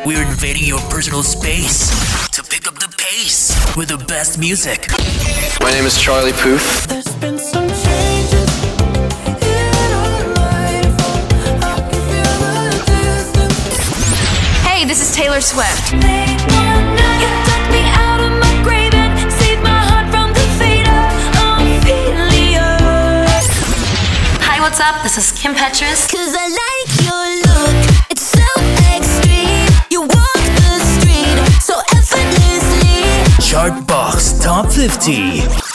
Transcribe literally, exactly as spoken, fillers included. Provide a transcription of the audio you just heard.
We're invading your personal space to pick up the pace with the best music. My name is Charlie Puth. There's been some changes in our life. I can feel the distance. Hey, this is Taylor Swift. Late one night, you took me out of my grave and saved my heart from the fate of Ophelia. Hi, what's up? This is Kim Petras. Cause I like your look, it's so extreme. You walk the street so effortlessly. Chartbox Top fifty.